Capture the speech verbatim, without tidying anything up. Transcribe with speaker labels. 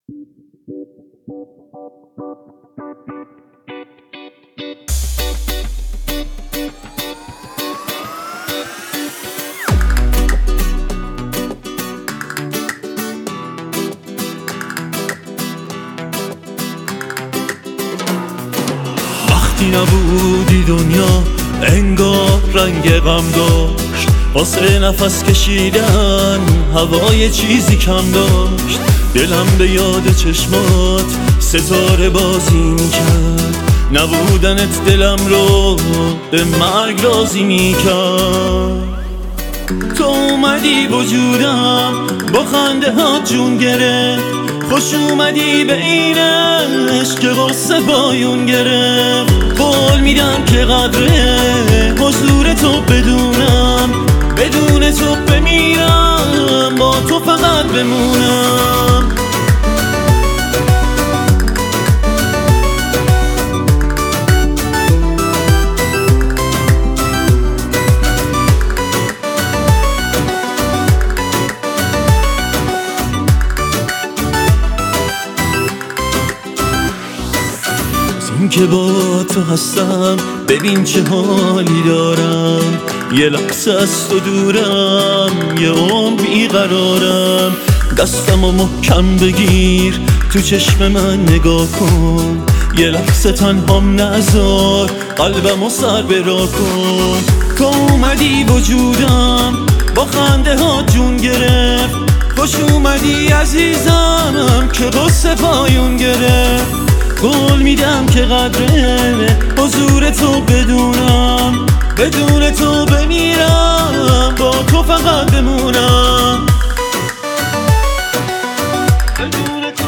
Speaker 1: وقتی نبودی دنیا انگار رنگ غم داشت، واسه نفس کشیدن هوای چیزی کم داشت. دلم به یاد چشمات ستاره بازی میکرد، نبودنت دلم رو به مرگ راضی میکرد. تو اومدی وجودم با خنده ها جون گرفت، خوش اومدی به این عشق که غصه پایون گرفت. قول میدم که قدره حضور تو بدونم، بدون تو بمیرم با تو فقط بمونم. این که با تو هستم ببین چه حالی دارم، یه لحظه از تو دورم یه عمر بیقرارم. دستم و محکم بگیر تو چشم من نگاه کن، یه لحظه تنهام نذار قلبم و سر برا کن. تو اومدی وجودم با خنده ها جون گرفت، خوش اومدی عزیزم که غصه پایون گرفت. قول میدم که قدره حضور تو بدونم، بدون تو بمیرم با تو فقط بمونم، بدون تو